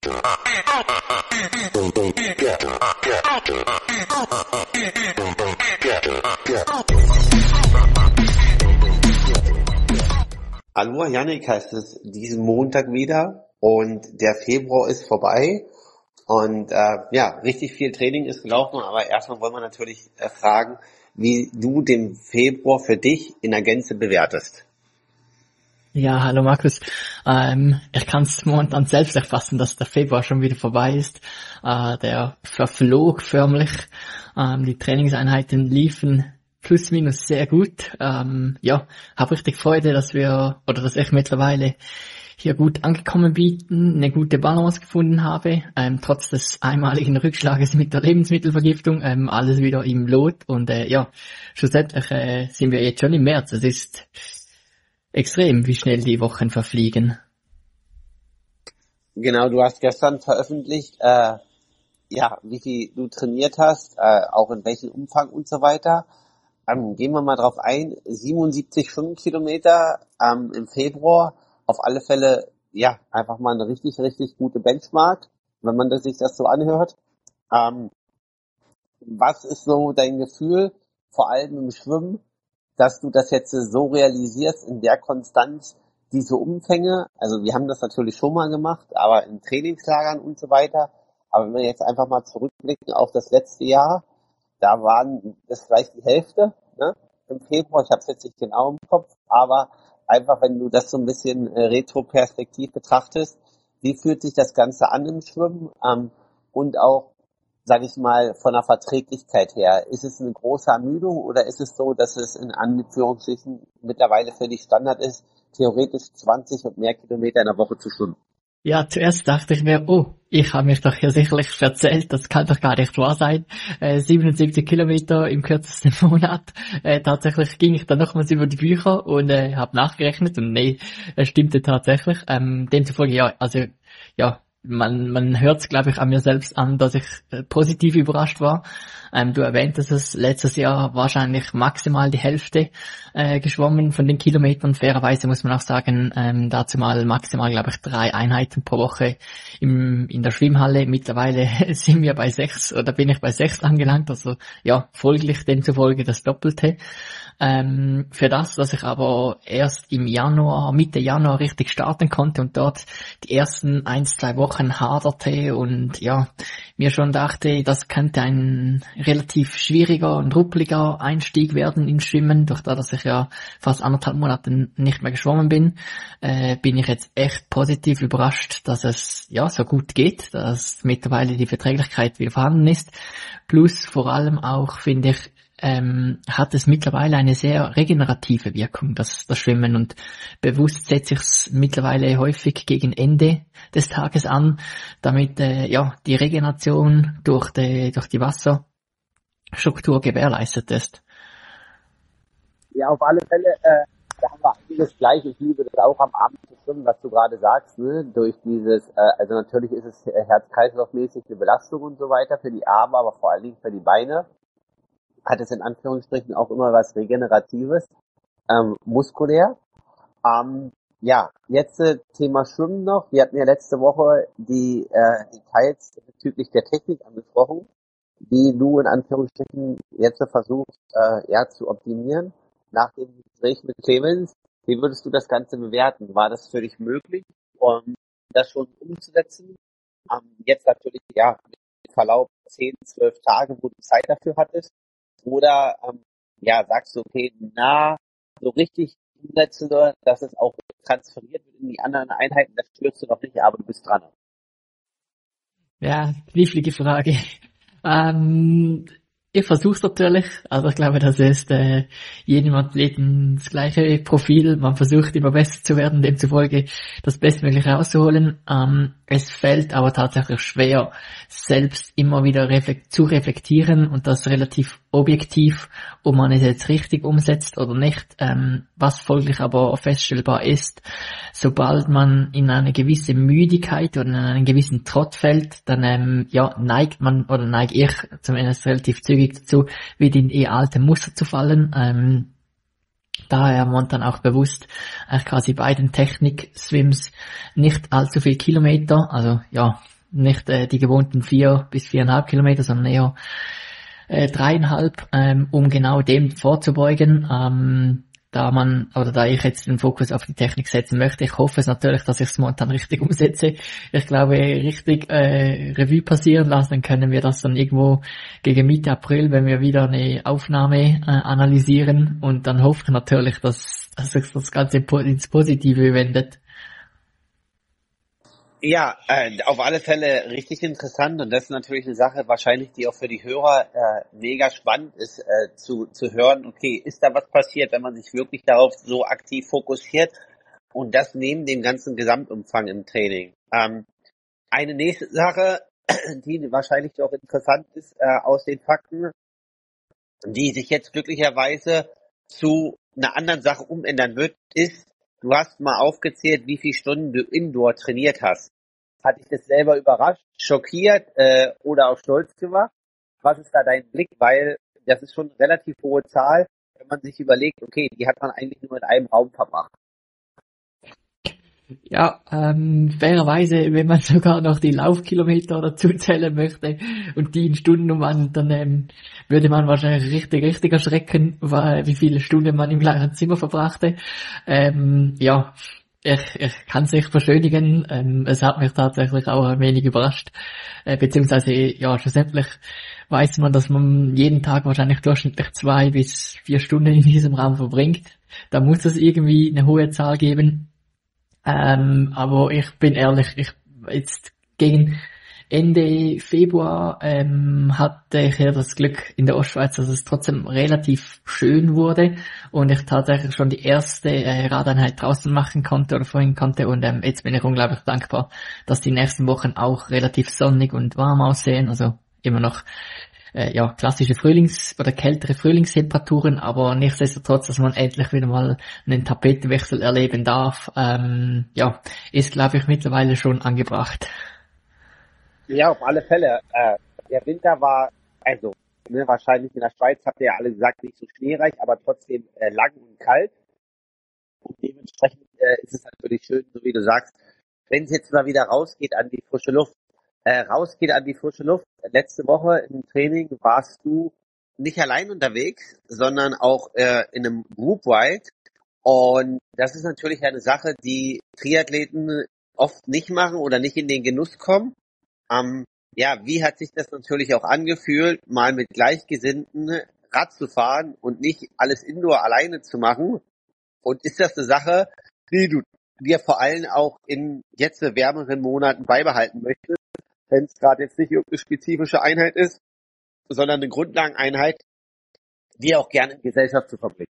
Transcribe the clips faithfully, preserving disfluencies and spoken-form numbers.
Hallo Yannick, heißt es diesen Montag wieder und der Februar ist vorbei und äh, ja, richtig viel Training ist gelaufen, aber erstmal wollen wir natürlich äh, fragen, wie du den Februar für dich in der Gänze bewertest. Ja, hallo Markus. Ähm, ich kann es momentan selbst erfassen, dass der Februar schon wieder vorbei ist. Äh, der verflog förmlich. Ähm, die Trainingseinheiten liefen plus minus sehr gut. Ähm, ja, habe richtig Freude, dass wir oder dass ich mittlerweile hier gut angekommen bin, eine gute Balance gefunden habe, ähm, trotz des einmaligen Rückschlages mit der Lebensmittelvergiftung, ähm, alles wieder im Lot und äh, ja, schlussendlich äh, sind wir jetzt schon im März. Es ist extrem, wie schnell die Wochen verfliegen. Genau, du hast gestern veröffentlicht, äh, ja, wie viel du trainiert hast, äh, auch in welchem Umfang und so weiter. Ähm, gehen wir mal drauf ein, siebenundsiebzig Stundenkilometer ähm, im Februar, auf alle Fälle, ja, einfach mal eine richtig, richtig gute Benchmark, wenn man das, sich das so anhört. Ähm, was ist so dein Gefühl, vor allem im Schwimmen, dass du das jetzt so realisierst in der Konstanz, diese Umfänge? Also wir haben das natürlich schon mal gemacht, aber in Trainingslagern und so weiter. Aber wenn wir jetzt einfach mal zurückblicken auf das letzte Jahr, da waren das vielleicht die Hälfte, ne, im Februar. Ich habe es jetzt nicht genau im Kopf, aber einfach, wenn du das so ein bisschen äh, Retro-Perspektiv betrachtest, wie fühlt sich das Ganze an im Schwimmen ähm, und auch, sage ich mal, von der Verträglichkeit her, ist es eine große Ermüdung oder ist es so, dass es in Anführungsstrichen mittlerweile für dich Standard ist, theoretisch zwanzig und mehr Kilometer in der Woche zu schwimmen? Ja, zuerst dachte ich mir, oh, ich habe mich doch hier sicherlich verzählt, das kann doch gar nicht wahr sein. Äh, siebenundsiebzig Kilometer im kürzesten Monat. Äh, tatsächlich ging ich dann nochmals über die Bücher und äh, habe nachgerechnet und nee, es stimmte tatsächlich. Ähm, demzufolge, ja, also ja, man man hört es, glaube ich, an mir selbst an, dass ich äh, positiv überrascht war. Ähm, du erwähntest es, letztes Jahr wahrscheinlich maximal die Hälfte äh, geschwommen von den Kilometern. Fairerweise muss man auch sagen, ähm, dazu mal maximal, glaube ich, drei Einheiten pro Woche im, in der Schwimmhalle. Mittlerweile sind wir bei sechs oder bin ich bei sechs angelangt, also ja, folglich demzufolge das Doppelte. Ähm, für das, dass ich aber erst im Januar, Mitte Januar richtig starten konnte und dort die ersten ein, zwei Wochen haderte und ja, mir schon dachte, das könnte ein relativ schwieriger und ruppeliger Einstieg werden ins Schwimmen, durch das, dass ich ja fast anderthalb Monate nicht mehr geschwommen bin, äh, bin ich jetzt echt positiv überrascht, dass es ja so gut geht, dass mittlerweile die Verträglichkeit wieder vorhanden ist. Plus vor allem auch, finde ich, ähm, hat es mittlerweile eine sehr regenerative Wirkung, das, das Schwimmen, und bewusst setze ich es mittlerweile häufig gegen Ende des Tages an, damit äh, ja die Regeneration durch die, durch die Wasserstruktur gewährleistet ist. Ja, auf alle Fälle, äh, da haben wir einiges gleich. Ich liebe das auch am Abend zu schwimmen, was du gerade sagst, ne? Durch dieses, äh, also natürlich ist es herz-kreislauf-mäßig eine Belastung und so weiter für die Arme, aber vor allen Dingen für die Beine hat es in Anführungsstrichen auch immer was Regeneratives, ähm, muskulär. Ähm, ja, jetzt äh, Thema Schwimmen noch. Wir hatten ja letzte Woche die äh, Details bezüglich der Technik angesprochen, die du in Anführungsstrichen jetzt versuchst äh, ja, zu optimieren. Nach dem Gespräch mit Clemens, wie würdest du das Ganze bewerten? War das für dich möglich, um das schon umzusetzen? Ähm, jetzt natürlich, ja, mit Verlauf zehn, zwölf Tage, wo du Zeit dafür hattest. Oder ähm, ja, sagst du, okay, na, so richtig umsetzen, dass es auch transferiert wird in die anderen Einheiten, das spürst du noch nicht, aber du bist dran. Ja, knifflige Frage. Ähm, ich versuche natürlich, also ich glaube, das ist äh, jedem Athleten das gleiche Profil. Man versucht immer besser zu werden, demzufolge das Bestmögliche rauszuholen. Ähm, es fällt aber tatsächlich schwer, selbst immer wieder reflekt- zu reflektieren und das relativ objektiv, ob man es jetzt richtig umsetzt oder nicht. Ähm, was folglich aber feststellbar ist, sobald man in eine gewisse Müdigkeit oder in einen gewissen Trott fällt, dann ähm, ja neigt man oder neige ich zumindest relativ zügig dazu, wieder in die alte Muster zu fallen. Ähm, daher man dann auch bewusst äh, quasi bei den Technik-Swims nicht allzu viel Kilometer, also ja, nicht äh, die gewohnten vier bis viereinhalb Kilometer, sondern eher äh, dreieinhalb, ähm, um genau dem vorzubeugen. Ähm, da man, oder da ich jetzt den Fokus auf die Technik setzen möchte. Ich hoffe es natürlich, dass ich es momentan richtig umsetze. Ich glaube, richtig äh, Revue passieren lassen, dann können wir das dann irgendwo gegen Mitte April, wenn wir wieder eine Aufnahme äh, analysieren, und dann hoffe ich natürlich, dass, dass sich das Ganze ins Positive wendet. Ja, äh, auf alle Fälle richtig interessant, und das ist natürlich eine Sache wahrscheinlich, die auch für die Hörer äh, mega spannend ist, äh, zu zu hören, okay, ist da was passiert, wenn man sich wirklich darauf so aktiv fokussiert, und das neben dem ganzen Gesamtumfang im Training. Ähm, eine nächste Sache, die wahrscheinlich auch interessant ist äh, aus den Fakten, die sich jetzt glücklicherweise zu einer anderen Sache umändern wird, ist, du hast mal aufgezählt, wie viele Stunden du Indoor trainiert hast. Hat dich das selber überrascht, schockiert äh, oder auch stolz gemacht? Was ist da dein Blick? Weil das ist schon eine relativ hohe Zahl, wenn man sich überlegt, okay, die hat man eigentlich nur in einem Raum verbracht. Ja, ähm, fairerweise, wenn man sogar noch die Laufkilometer dazu zählen möchte und die in Stunden umwandelt, dann ähm, würde man wahrscheinlich richtig, richtig erschrecken, weil, wie viele Stunden man im gleichen Zimmer verbrachte. Ähm, ja, ich, ich kann es nicht beschönigen. Ähm, es hat mich tatsächlich auch ein wenig überrascht. Äh, beziehungsweise, ja, schlussendlich weiß man, dass man jeden Tag wahrscheinlich durchschnittlich zwei bis vier Stunden in diesem Raum verbringt. Da muss es irgendwie eine hohe Zahl geben. Ähm, aber ich bin ehrlich, ich jetzt gegen Ende Februar ähm, hatte ich ja das Glück in der Ostschweiz, dass es trotzdem relativ schön wurde und ich tatsächlich schon die erste äh, Radeinheit draußen machen konnte oder vorhin konnte, und ähm, jetzt bin ich unglaublich dankbar, dass die nächsten Wochen auch relativ sonnig und warm aussehen, also immer noch Äh, ja, klassische Frühlings- oder kältere Frühlingstemperaturen, aber nichtsdestotrotz, dass man endlich wieder mal einen Tapetenwechsel erleben darf, ähm, ja, ist, glaube ich, mittlerweile schon angebracht. Ja, auf alle Fälle. Äh, der Winter war, also, ne, wahrscheinlich in der Schweiz, habt ihr ja alle gesagt, nicht so schneereich, aber trotzdem äh, lang und kalt. Und dementsprechend äh, ist es natürlich schön, so wie du sagst, wenn es jetzt mal wieder rausgeht an die frische Luft. Äh, rausgeht an die frische Luft. Letzte Woche im Training warst du nicht allein unterwegs, sondern auch äh, in einem Group Ride. Und das ist natürlich eine Sache, die Triathleten oft nicht machen oder nicht in den Genuss kommen. Ähm, ja, wie hat sich das natürlich auch angefühlt, mal mit Gleichgesinnten Rad zu fahren und nicht alles Indoor alleine zu machen? Und ist das eine Sache, die du dir vor allem auch in jetzt wärmeren Monaten beibehalten möchtest, wenn es gerade jetzt nicht irgendeine spezifische Einheit ist, sondern eine Grundlageneinheit, die auch gerne in Gesellschaft zu verbringen?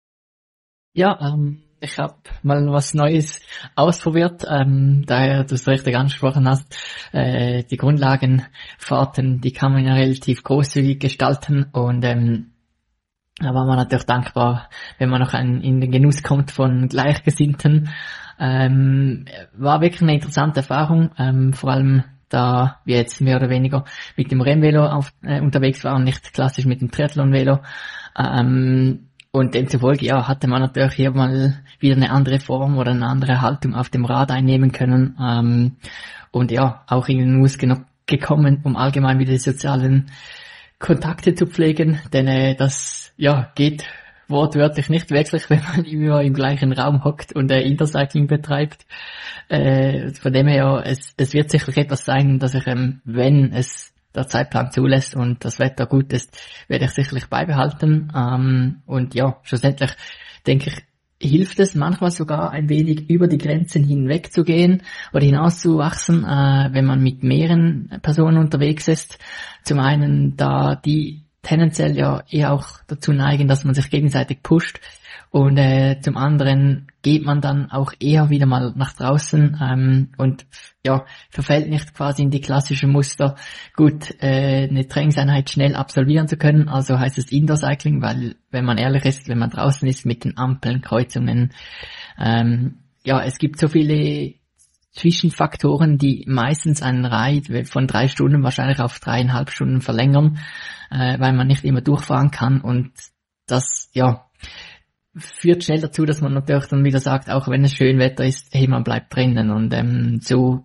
Ja, ähm, ich habe mal was Neues ausprobiert, ähm, daher du es richtig angesprochen hast, äh, die Grundlagenfahrten, die kann man ja relativ großzügig gestalten, und ähm, da war man natürlich dankbar, wenn man noch ein, in den Genuss kommt von Gleichgesinnten. Ähm, war wirklich eine interessante Erfahrung, ähm, vor allem da wir jetzt mehr oder weniger mit dem Rennvelo auf, äh, unterwegs waren, nicht klassisch mit dem Triathlon-Velo. Ähm, und demzufolge, ja, hatte man natürlich hier mal wieder eine andere Form oder eine andere Haltung auf dem Rad einnehmen können. Ähm, und ja, auch in den Genuss geno- gekommen, um allgemein wieder die sozialen Kontakte zu pflegen, denn äh, das ja geht wortwörtlich nicht wirklich, wenn man immer im gleichen Raum hockt und äh, Intercycling betreibt. Äh, von dem her, es, es wird sicherlich etwas sein, dass ich, ähm, wenn es der Zeitplan zulässt und das Wetter gut ist, werde ich sicherlich beibehalten. Ähm, und ja, schlussendlich denke ich, hilft es manchmal sogar ein wenig über die Grenzen hinweg zu gehen oder hinauszuwachsen, äh, wenn man mit mehreren Personen unterwegs ist. Zum einen, da die tendenziell ja eher auch dazu neigen, dass man sich gegenseitig pusht, und äh, zum anderen geht man dann auch eher wieder mal nach draußen ähm, und ja, verfällt nicht quasi in die klassischen Muster, gut, äh, eine Trainingseinheit schnell absolvieren zu können, also heißt es Indoor Cycling, weil, wenn man ehrlich ist, wenn man draußen ist mit den Ampeln, Kreuzungen, ähm, ja, es gibt so viele Zwischenfaktoren, die meistens einen Ride von drei Stunden wahrscheinlich auf dreieinhalb Stunden verlängern, äh, weil man nicht immer durchfahren kann, und das, ja, führt schnell dazu, dass man natürlich dann wieder sagt, auch wenn es schön Wetter ist, hey, man bleibt drinnen, und ähm, so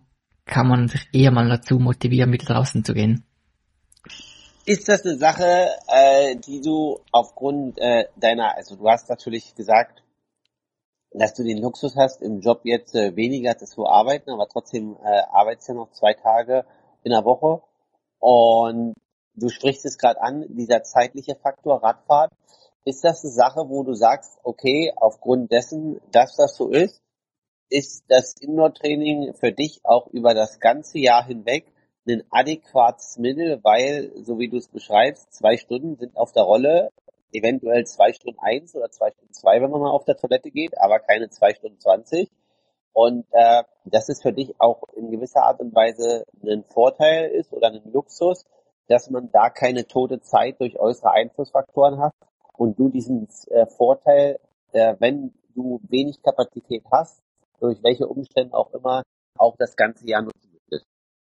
kann man sich eher mal dazu motivieren, wieder draußen zu gehen. Ist das eine Sache, äh, die du aufgrund äh, deiner, also du hast natürlich gesagt, dass du den Luxus hast, im Job jetzt äh, weniger zu arbeiten, aber trotzdem äh, arbeitest ja noch zwei Tage in der Woche. Und du sprichst es gerade an, dieser zeitliche Faktor Radfahrt. Ist das eine Sache, wo du sagst, okay, aufgrund dessen, dass das so ist, ist das Indoor-Training für dich auch über das ganze Jahr hinweg ein adäquates Mittel, weil, so wie du es beschreibst, zwei Stunden sind auf der Rolle, eventuell zwei Stunden eins oder zwei Stunden zwei, wenn man mal auf der Toilette geht, aber keine zwei Stunden zwanzig. Und äh, dass es für dich auch in gewisser Art und Weise ein Vorteil ist oder ein Luxus, dass man da keine tote Zeit durch äußere Einflussfaktoren hat und du diesen äh, Vorteil, äh, wenn du wenig Kapazität hast, durch welche Umstände auch immer, auch das ganze Jahr nutzen möchtest.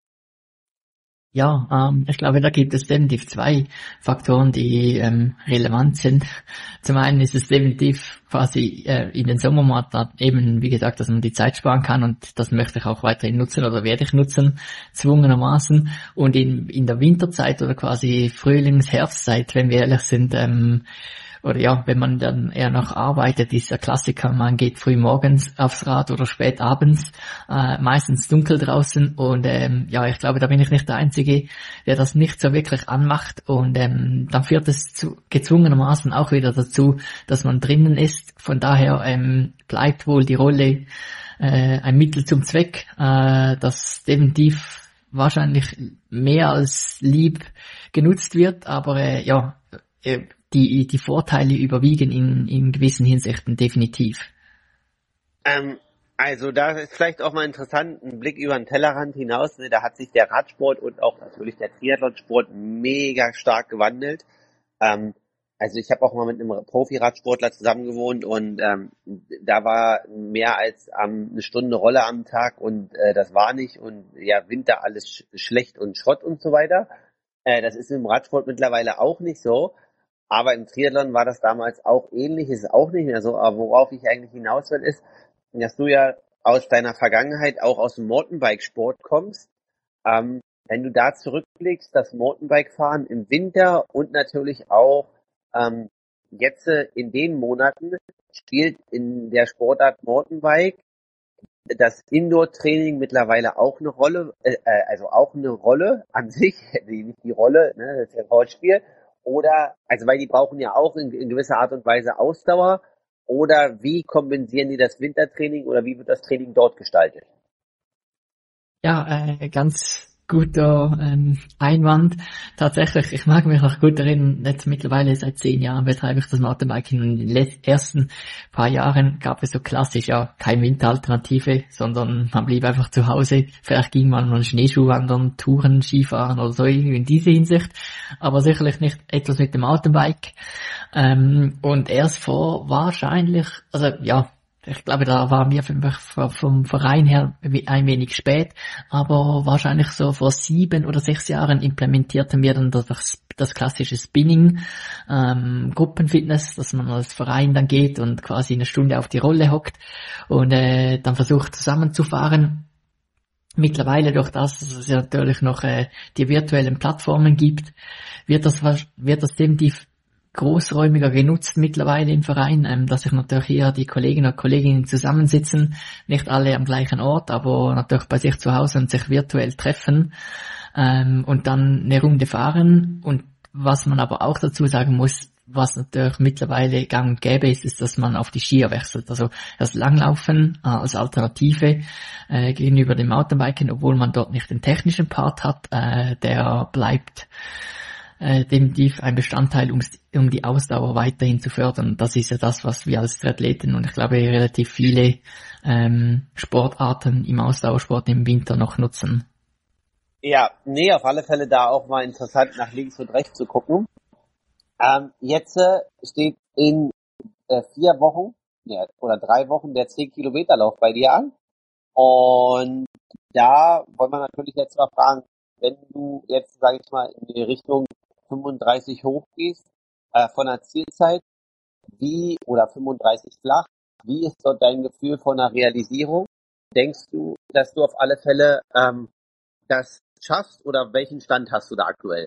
Ja, ähm, ich glaube, da gibt es definitiv zwei Faktoren, die ähm, relevant sind. Zum einen ist es definitiv quasi äh, in den Sommermonaten eben, wie gesagt, dass man die Zeit sparen kann und das möchte ich auch weiterhin nutzen oder werde ich nutzen, zwungenermaßen. Und in, in der Winterzeit oder quasi Frühlings-, Herbstzeit, wenn wir ehrlich sind, ähm, oder ja, wenn man dann eher noch arbeitet, ist der Klassiker, man geht früh morgens aufs Rad oder spät abends, äh, meistens dunkel draußen und ähm, ja, ich glaube, da bin ich nicht der Einzige, der das nicht so wirklich anmacht und ähm, dann führt es zu, gezwungenermaßen auch wieder dazu, dass man drinnen ist. Von daher ähm, bleibt wohl die Rolle äh, ein Mittel zum Zweck, äh, das definitiv wahrscheinlich mehr als lieb genutzt wird, aber äh, ja, äh, die, die Vorteile überwiegen in, in gewissen Hinsichten definitiv. Ähm, also da ist vielleicht auch mal interessant, ein Blick über den Tellerrand hinaus, ne, da hat sich der Radsport und auch natürlich der Triathlonsport mega stark gewandelt. Ähm, also ich habe auch mal mit einem Profi-Radsportler zusammen gewohnt und ähm, da war mehr als ähm, eine Stunde Rolle am Tag und äh, das war nicht und ja, Winter alles sch schlecht und Schrott und so weiter. Äh, das ist im Radsport mittlerweile auch nicht so. Aber im Triathlon war das damals auch ähnlich, ist auch nicht mehr so. Aber worauf ich eigentlich hinaus will, ist, dass du ja aus deiner Vergangenheit auch aus dem Mountainbike-Sport kommst. Ähm, wenn du da zurückblickst, das Mountainbike-Fahren im Winter und natürlich auch ähm, jetzt äh, in den Monaten spielt in der Sportart Mountainbike das Indoor-Training mittlerweile auch eine Rolle, äh, also auch eine Rolle an sich, nicht die Rolle, ne, das ist ja ein Wortspiel. Oder, also weil die brauchen ja auch in, in gewisser Art und Weise Ausdauer. Oder wie kompensieren die das Wintertraining oder wie wird das Training dort gestaltet? Ja, äh, ganz guter ähm, Einwand. Tatsächlich, ich mag mich noch gut erinnern, jetzt mittlerweile seit zehn Jahren betreibe ich das Mountainbiking und in den ersten paar Jahren gab es so klassisch ja keine Winteralternative, sondern man blieb einfach zu Hause. Vielleicht ging man mal Schneeschuh wandern, Touren, Skifahren oder so irgendwie in diese Hinsicht, aber sicherlich nicht etwas mit dem Mountainbike. Ähm, und erst vor wahrscheinlich, also ja, ich glaube, da waren wir vom Verein her ein wenig spät, aber wahrscheinlich so vor sieben oder sechs Jahren implementierten wir dann das, das klassische Spinning, ähm, Gruppenfitness, dass man als Verein dann geht und quasi eine Stunde auf die Rolle hockt und äh, dann versucht zusammenzufahren. Mittlerweile durch das, dass es ja natürlich noch äh, die virtuellen Plattformen gibt, wird das wird das definitiv großräumiger genutzt mittlerweile im Verein, ähm, dass sich natürlich hier die Kolleginnen und Kollegen zusammensitzen, nicht alle am gleichen Ort, aber natürlich bei sich zu Hause und sich virtuell treffen ähm, und dann eine Runde fahren. Und was man aber auch dazu sagen muss, was natürlich mittlerweile gang und gäbe ist, ist, dass man auf die Skier wechselt. Also das Langlaufen äh, als Alternative äh, gegenüber dem Mountainbiken, obwohl man dort nicht den technischen Part hat, äh, der bleibt Äh, definitiv ein Bestandteil, um, um die Ausdauer weiterhin zu fördern. Das ist ja das, was wir als Triathleten und ich glaube relativ viele ähm, Sportarten im Ausdauersport im Winter noch nutzen. Ja, nee, auf alle Fälle da auch mal interessant nach links und rechts zu gucken. Ähm, jetzt äh, steht in äh, vier Wochen ja, oder drei Wochen der zehn Kilometer Lauf bei dir an. Und da wollen wir natürlich jetzt mal fragen, wenn du jetzt, sage ich mal, in die Richtung fünfunddreißig hochgehst, äh, von der Zielzeit, wie, oder fünfunddreißig flach, wie ist dort dein Gefühl von der Realisierung? denkst du, dass du auf alle Fälle ähm, das schaffst oder welchen Stand hast du da aktuell?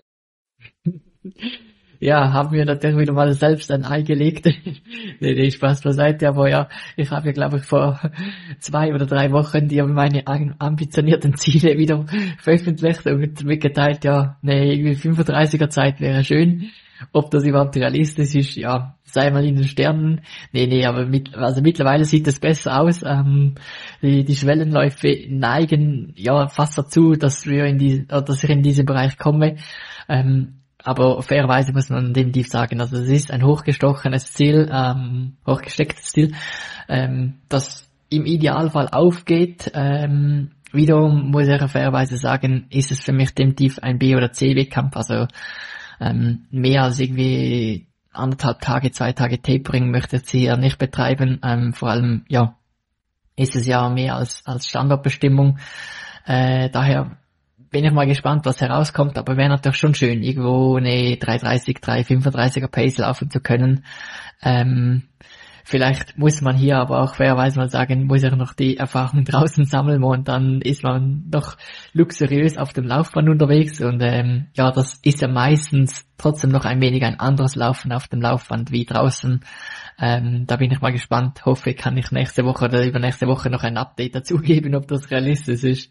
Ja, haben wir natürlich wieder mal selbst ein Ei gelegt. nee, nee, Spaß beiseite, aber ja, ich habe ja, glaube ich, vor zwei oder drei Wochen die meine ambitionierten Ziele wieder veröffentlicht und mitgeteilt, ja, nee, irgendwie fünfunddreißiger Zeit wäre schön. Ob das überhaupt realistisch ist, ja, sei mal in den Sternen. Nee, nee, aber mit, also mittlerweile sieht es besser aus. Ähm, die, die Schwellenläufe neigen ja fast dazu, dass wir in die, oder dass ich in diesen Bereich komme. Ähm, aber fairerweise muss man definitiv sagen, also es ist ein hochgestochenes Ziel, ähm, hochgestecktes Ziel, ähm, das im Idealfall aufgeht. Ähm, wiederum muss ich fairerweise sagen, ist es für mich definitiv ein B- oder C-Wettkampf, also ähm, mehr als irgendwie anderthalb Tage, zwei Tage Tapering möchte ich hier nicht betreiben. Ähm, vor allem, ja, ist es ja mehr als, als Standortbestimmung. Äh, daher bin ich mal gespannt, was herauskommt, aber wäre natürlich schon schön, irgendwo eine drei dreißig, drei fünfunddreißiger Pace laufen zu können. Ähm, vielleicht muss man hier aber auch fairerweise mal sagen, muss er noch die Erfahrung draußen sammeln und dann ist man doch luxuriös auf dem Laufband unterwegs und ähm, ja, das ist ja meistens trotzdem noch ein wenig ein anderes Laufen auf dem Laufband wie draußen. Ähm, da bin ich mal gespannt, hoffe, kann ich nächste Woche oder übernächste Woche noch ein Update dazugeben, ob das realistisch ist.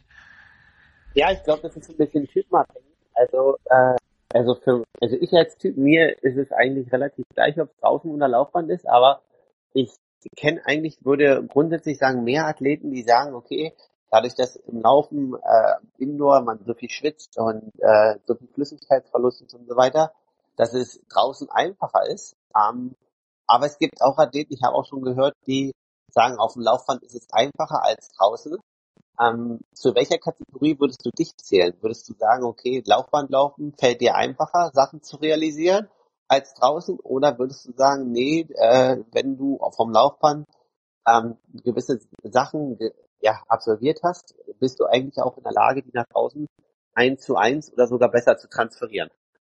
Ja, ich glaube, das ist ein bisschen typenabhängig. Also, äh, also für, also ich als Typ, mir ist es eigentlich relativ gleich, ob es draußen oder Laufband ist, aber ich kenne eigentlich, würde grundsätzlich sagen, mehr Athleten, die sagen, okay, dadurch, dass im Laufen äh, Indoor man so viel schwitzt und äh, so viel Flüssigkeitsverlust und so weiter, dass es draußen einfacher ist. Ähm, aber es gibt auch Athleten, ich habe auch schon gehört, die sagen, auf dem Laufband ist es einfacher als draußen. Ähm, zu welcher Kategorie würdest du dich zählen? Würdest du sagen, okay, Laufbandlaufen fällt dir einfacher, Sachen zu realisieren als draußen? Oder würdest du sagen, nee, äh, wenn du vom Laufband ähm, gewisse Sachen ge- ja, absolviert hast, bist du eigentlich auch in der Lage, die nach draußen eins zu eins oder sogar besser zu transferieren?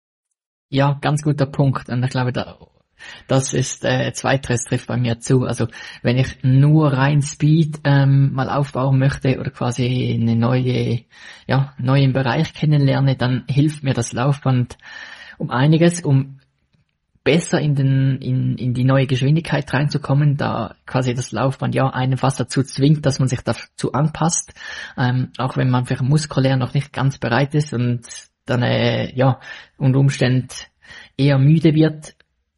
Ja, ganz guter Punkt. Und ich glaube, da, das ist äh, zweiteres trifft bei mir zu. Also wenn ich nur rein Speed ähm, mal aufbauen möchte oder quasi eine neue, ja, neuen Bereich kennenlerne, dann hilft mir das Laufband um einiges, um besser in den in in die neue Geschwindigkeit reinzukommen, da quasi das Laufband ja einen fast dazu zwingt, dass man sich dazu anpasst, ähm, auch wenn man vielleicht muskulär noch nicht ganz bereit ist und dann äh, ja unter Umständen eher müde wird.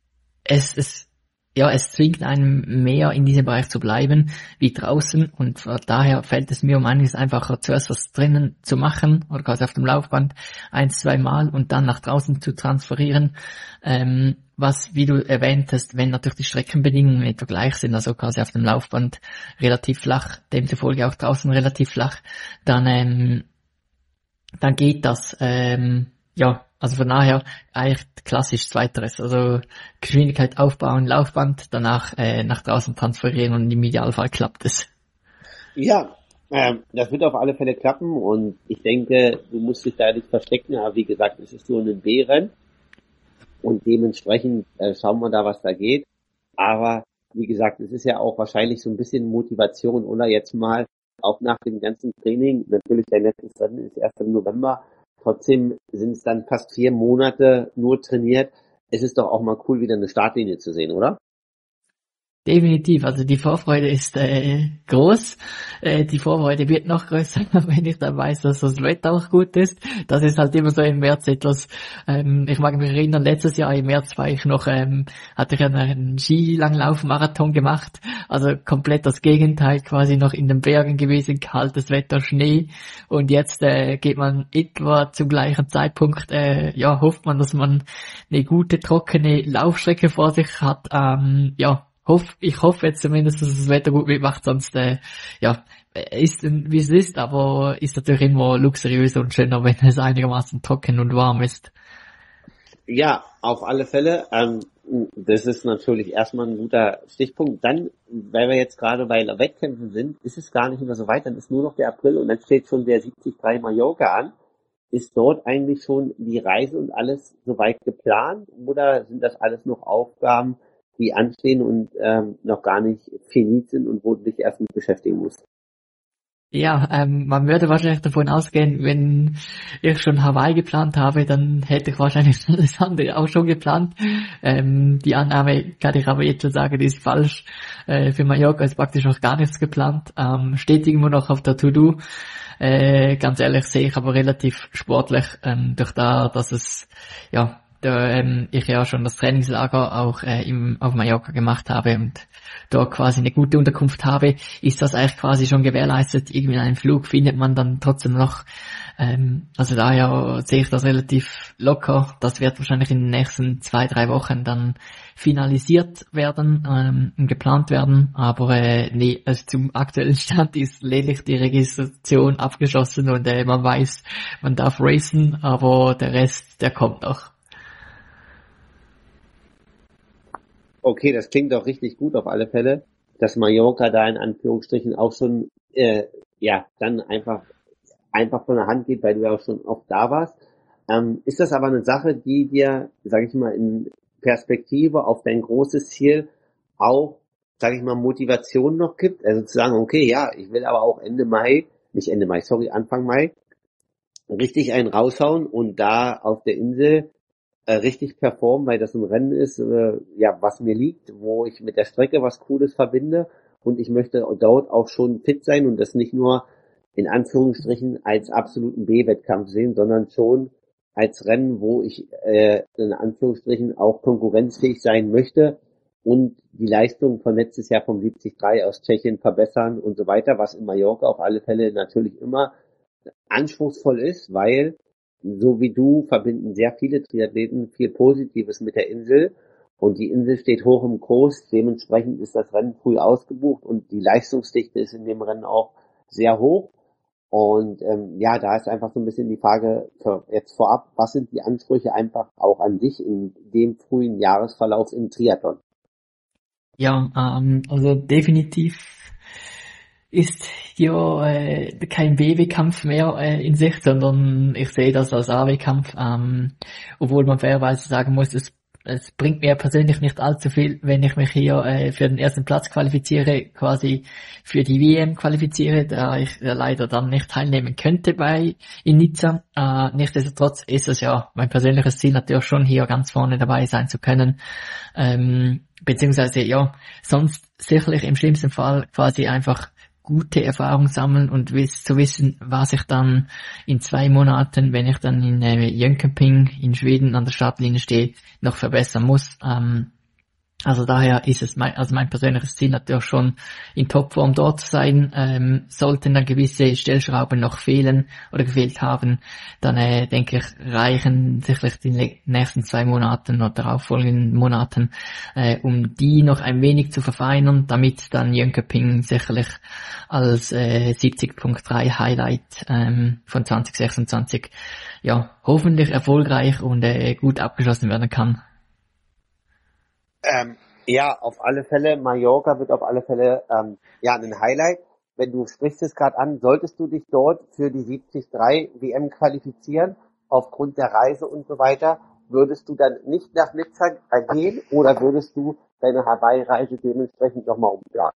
Es es ja es zwingt einen mehr in diesem Bereich zu bleiben wie draußen und von daher fällt es mir um einiges einfacher, zuerst was drinnen zu machen oder quasi auf dem Laufband ein, zwei Mal und dann nach draußen zu transferieren. Ähm, was, wie du erwähnt hast, wenn natürlich die Streckenbedingungen etwa gleich sind, also quasi auf dem Laufband relativ flach, demzufolge auch draußen relativ flach, dann ähm, dann geht das. Ähm, ja, also von daher eigentlich klassisch zweiteres. Also Geschwindigkeit aufbauen, Laufband, danach äh, nach draußen transferieren und im Idealfall klappt es. Ja, ähm, das wird auf alle Fälle klappen und ich denke, du musst dich da nicht verstecken, aber wie gesagt, es ist nur ein B-Rennen und dementsprechend äh, schauen wir da, was da geht. Aber wie gesagt, es ist ja auch wahrscheinlich so ein bisschen Motivation, oder jetzt mal auch nach dem ganzen Training, natürlich dein letztes Rennen ist erst im November, trotzdem sind es dann fast vier Monate nur trainiert. Es ist doch auch mal cool, wieder eine Startlinie zu sehen, oder? Definitiv, also die Vorfreude ist äh, groß. Äh, die Vorfreude wird noch größer, wenn ich dann weiß, dass das Wetter auch gut ist. Das ist halt immer so im März etwas. Ähm, ich mag mich erinnern, letztes Jahr im März war ich noch, ähm, hatte ich einen Skilanglauf-Marathon gemacht. Also komplett das Gegenteil, quasi noch in den Bergen gewesen, kaltes Wetter, Schnee. Und jetzt äh, geht man etwa zum gleichen Zeitpunkt, äh, ja, hofft man, dass man eine gute, trockene Laufstrecke vor sich hat. Ähm, ja, Hoff, ich hoffe jetzt zumindest, dass das Wetter gut mitmacht, sonst, äh, ja, ist, wie es ist, aber ist natürlich immer luxuriöser und schöner, wenn es einigermaßen trocken und warm ist. Ja, auf alle Fälle. Ähm, das ist natürlich erstmal ein guter Stichpunkt. Dann, weil wir jetzt gerade bei Wettkämpfen sind, ist es gar nicht mehr so weit, dann ist nur noch der April und dann steht schon der siebzig drei Mallorca an. Ist dort eigentlich schon die Reise und alles soweit geplant oder sind das alles noch Aufgaben, die anstehen und ähm, noch gar nicht finit sind und wo du dich erst mit beschäftigen musst? Ja, ähm, man würde wahrscheinlich davon ausgehen, wenn ich schon Hawaii geplant habe, dann hätte ich wahrscheinlich alles andere auch schon geplant. Ähm, die Annahme kann ich aber jetzt schon sagen, die ist falsch. Äh, für Mallorca ist praktisch noch gar nichts geplant. Ähm, steht irgendwo noch auf der To-Do. Äh, ganz ehrlich sehe ich aber relativ sportlich, ähm, durch da, dass es, ja, da, ähm, ich ja schon das Trainingslager auch äh, im, auf Mallorca gemacht habe und da quasi eine gute Unterkunft habe, ist das eigentlich quasi schon gewährleistet. Irgendwie einen Flug findet man dann trotzdem noch. Ähm, also daher sehe ich das relativ locker. Das wird wahrscheinlich in den nächsten zwei, drei Wochen dann finalisiert werden, ähm, und geplant werden. Aber äh, nee, also zum aktuellen Stand ist lediglich die Registration abgeschlossen und äh, man weiß, man darf racen, aber der Rest, der kommt noch. Okay, das klingt doch richtig gut auf alle Fälle, dass Mallorca da in Anführungsstrichen auch schon, äh, ja, dann einfach, einfach von der Hand geht, weil du ja auch schon oft da warst. Ähm, ist das aber eine Sache, die dir, sage ich mal, in Perspektive auf dein großes Ziel auch, sage ich mal, Motivation noch gibt? Also zu sagen, okay, ja, ich will aber auch Ende Mai, nicht Ende Mai, sorry, Anfang Mai, richtig einen raushauen und da auf der Insel äh, richtig performen, weil das ein Rennen ist, äh, ja, was mir liegt, wo ich mit der Strecke was Cooles verbinde und ich möchte dort auch schon fit sein und das nicht nur in Anführungsstrichen als absoluten B-Wettkampf sehen, sondern schon als Rennen, wo ich äh, in Anführungsstrichen auch konkurrenzfähig sein möchte und die Leistung von letztes Jahr vom siebzig drei aus Tschechien verbessern und so weiter, was in Mallorca auf alle Fälle natürlich immer anspruchsvoll ist, weil so wie du verbinden sehr viele Triathleten viel Positives mit der Insel und die Insel steht hoch im Kurs, dementsprechend ist das Rennen früh ausgebucht und die Leistungsdichte ist in dem Rennen auch sehr hoch und ähm, ja, da ist einfach so ein bisschen die Frage für jetzt vorab, was sind die Ansprüche einfach auch an dich in dem frühen Jahresverlauf im Triathlon? Ja, ähm, also definitiv ist ja äh, kein B W-Kampf mehr äh, in Sicht, sondern ich sehe das als A W-Kampf, ähm, obwohl man fairerweise sagen muss, es, es bringt mir persönlich nicht allzu viel, wenn ich mich hier äh, für den ersten Platz qualifiziere, quasi für die W M qualifiziere, da ich äh, leider dann nicht teilnehmen könnte bei in Nizza. Äh, nichtsdestotrotz ist es ja mein persönliches Ziel natürlich schon hier ganz vorne dabei sein zu können, ähm, beziehungsweise ja, sonst sicherlich im schlimmsten Fall quasi einfach gute Erfahrung sammeln und wiss, zu wissen, was ich dann in zwei Monaten, wenn ich dann in äh, Jönköping in Schweden an der Startlinie stehe, noch verbessern muss. Ähm, also daher ist es mein, also mein persönliches Ziel natürlich schon in Topform dort zu sein. Ähm, sollten dann gewisse Stellschrauben noch fehlen oder gefehlt haben, dann äh, denke ich, reichen sicherlich die nächsten zwei Monaten oder darauffolgenden Monaten, äh, um die noch ein wenig zu verfeinern, damit dann Jönköping sicherlich als äh, siebzig Punkt drei Highlight ähm, von zwanzig sechsundzwanzig ja hoffentlich erfolgreich und äh, gut abgeschlossen werden kann. Ähm, ja, auf alle Fälle, Mallorca wird auf alle Fälle ähm, ja ein Highlight. Wenn du sprichst es gerade an, solltest du dich dort für die siebzig drei W M qualifizieren, aufgrund der Reise und so weiter, würdest du dann nicht nach Nizza gehen oder würdest du deine Hawaii-Reise dementsprechend nochmal umplanen?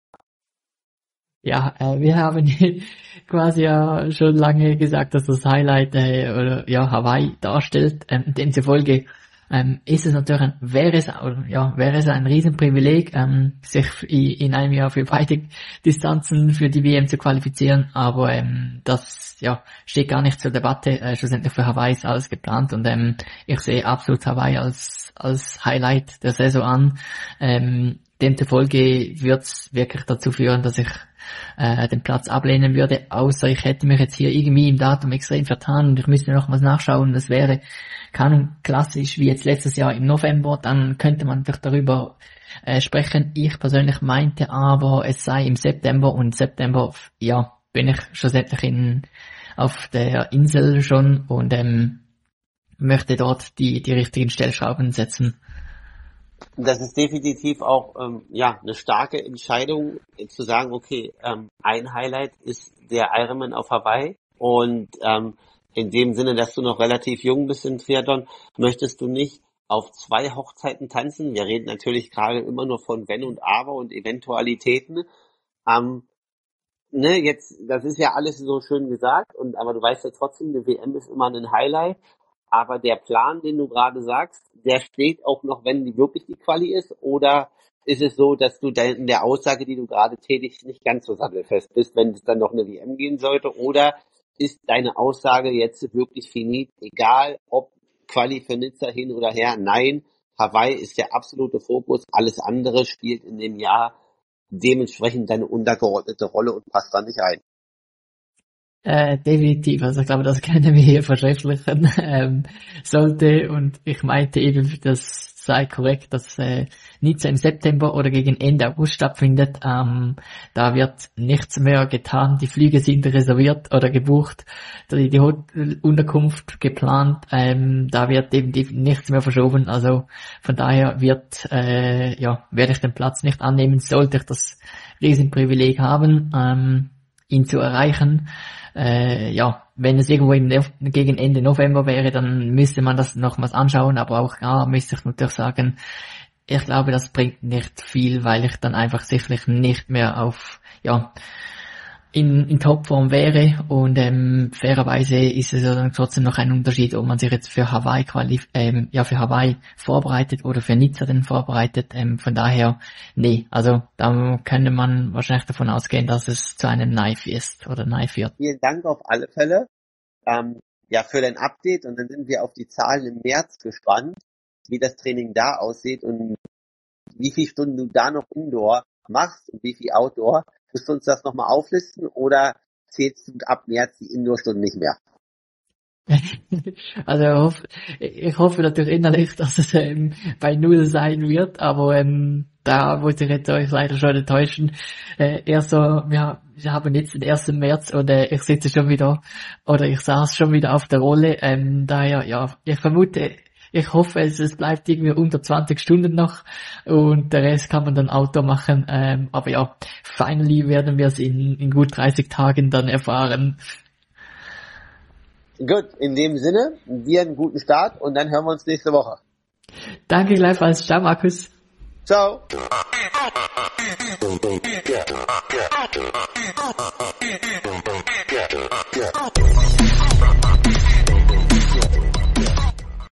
Ja, äh, wir haben quasi ja schon lange gesagt, dass das Highlight äh, oder ja Hawaii darstellt. Ähm, demzufolge ähm, ist es natürlich ein, wäre es oder, ja wäre es ein Riesenprivileg, ähm, sich in einem Jahr für beide Distanzen für die W M zu qualifizieren. Aber ähm, das ja steht gar nicht zur Debatte. Äh, schlussendlich für Hawaii ist alles geplant und ähm, ich sehe absolut Hawaii als als Highlight der Saison an. Ähm, demzufolge wird es wirklich dazu führen, dass ich äh, den Platz ablehnen würde, außer ich hätte mich jetzt hier irgendwie im Datum extrem vertan und ich müsste noch was nachschauen, das wäre keine klassisch wie jetzt letztes Jahr im November, dann könnte man vielleicht darüber äh, sprechen. Ich persönlich meinte aber, es sei im September und September, ja, bin ich schlussendlich in, auf der Insel schon und ähm, möchte dort die, die richtigen Stellschrauben setzen. Das ist definitiv auch ähm, ja eine starke Entscheidung, äh, zu sagen, okay, ähm, ein Highlight ist der Ironman auf Hawaii und ähm, in dem Sinne, dass du noch relativ jung bist im Triathlon, möchtest du nicht auf zwei Hochzeiten tanzen. Wir reden natürlich gerade immer nur von Wenn und Aber und Eventualitäten. Ähm, ne, jetzt, das ist ja alles so schön gesagt, und aber du weißt ja trotzdem, eine W M ist immer ein Highlight. Aber der Plan, den du gerade sagst, der steht auch noch, wenn die wirklich die Quali ist, oder ist es so, dass du in der Aussage, die du gerade tätigst, nicht ganz so sattelfest bist, wenn es dann noch eine W M gehen sollte, oder ist deine Aussage jetzt wirklich finit, egal ob Quali für Nizza hin oder her? Nein, Hawaii ist der absolute Fokus, alles andere spielt in dem Jahr dementsprechend deine untergeordnete Rolle und passt da nicht rein. Äh, definitiv, also ich glaube, das können wir hier verschriftlichen ähm, sollte, und ich meinte eben, das sei korrekt, dass äh, Nizza im September oder gegen Ende August stattfindet. Ähm, da wird nichts mehr getan, die Flüge sind reserviert oder gebucht, die, die Hotelunterkunft geplant, ähm, da wird eben nichts mehr verschoben, also von daher wird äh, ja werde ich den Platz nicht annehmen, sollte ich das Riesenprivileg haben, ähm, ihn zu erreichen. Äh, ja, wenn es irgendwo im Nef- gegen Ende November wäre, dann müsste man das nochmals anschauen, aber auch ja, müsste ich natürlich sagen, ich glaube, das bringt nicht viel, weil ich dann einfach sicherlich nicht mehr auf, ja, in, in Topform wäre, und ähm, fairerweise ist es ja dann trotzdem noch ein Unterschied, ob man sich jetzt für Hawaii qualif- ähm, ja für Hawaii vorbereitet oder für Nizza denn vorbereitet. Ähm, von daher, nee, also da könnte man wahrscheinlich davon ausgehen, dass es zu einem Knife ist oder Knife wird. Vielen Dank auf alle Fälle ähm, ja für dein Update, und dann sind wir auf die Zahlen im März gespannt, wie das Training da aussieht und wie viele Stunden du da noch Indoor machst und wie viel Outdoor. Willst du uns das nochmal auflisten, oder zählst du ab März die Indoor-Stunden nicht mehr? Also ich hoffe, ich hoffe natürlich innerlich, dass es ähm, bei Null sein wird, aber ähm, da muss ich jetzt euch leider schon enttäuschen. Äh, erst so, ja, wir haben jetzt den ersten März und äh, ich sitze schon wieder, oder ich saß schon wieder auf der Rolle. Ähm, daher, ja, ich vermute, ich hoffe, es, es bleibt irgendwie unter zwanzig Stunden noch, und der Rest kann man dann Outdoor machen. Ähm, aber ja, finally werden wir es in, in gut dreißig Tagen dann erfahren. Gut, in dem Sinne, dir einen guten Start, und dann hören wir uns nächste Woche. Danke gleichfalls. Ciao, Markus. Ciao.